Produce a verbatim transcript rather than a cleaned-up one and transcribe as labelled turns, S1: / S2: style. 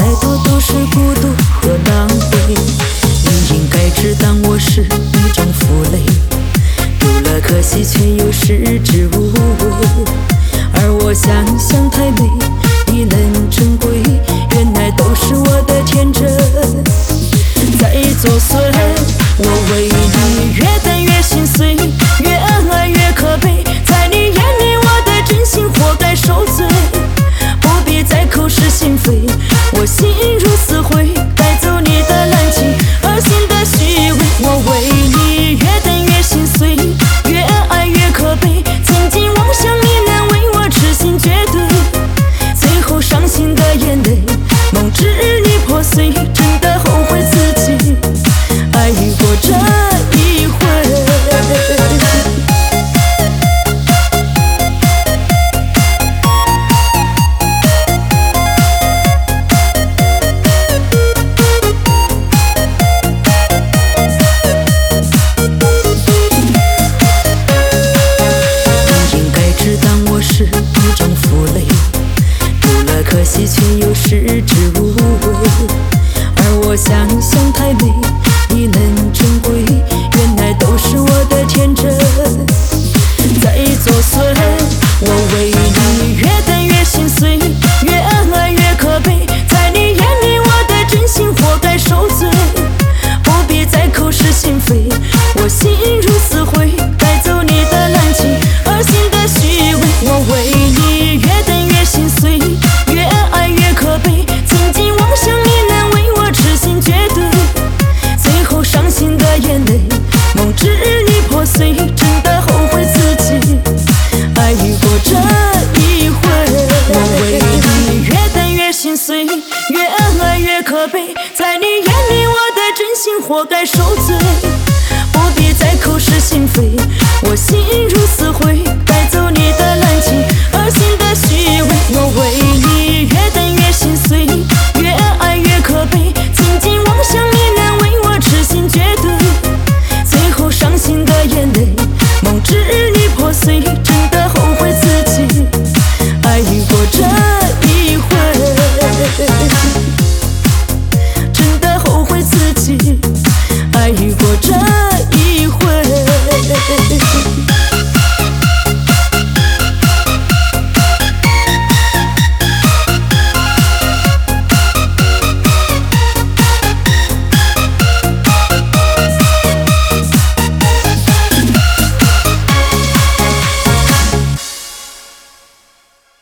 S1: 多都是孤独和狼狈。你应该知道我是一种负累，有了可惜却又食之无味。而我想想太美，已能珍贵，原来都是我的天真在作祟。我为你越等越心碎，越爱越可悲，在你眼里我的真心活该受罪，不必再口是心非，我心如死灰，带走你的滥情恶心的虚伪。我为你越等越心碎，越爱越可悲，曾经妄想你能为我痴心绝对，最后伤心的眼泪梦支离破碎，真的后悔自己爱过这一回。是一种负累，有了可惜却又食之无味。而我想想太美，已能珍贵，原来都是我的天真在作祟。我为你越等越心碎，越爱越可悲，在你眼里我的真心活该受罪，不必再口是心非，我心如死灰，带走你的滥情恶心的虚伪。我为你越等越心碎，越爱越可悲，曾经妄想你能为我痴心绝对，最后伤心的眼泪梦支离破碎，真的后悔自己爱过这一回。我为你越等越心碎，越爱越可悲，在你眼里我的真心活该受罪，不必再口是心非，我心如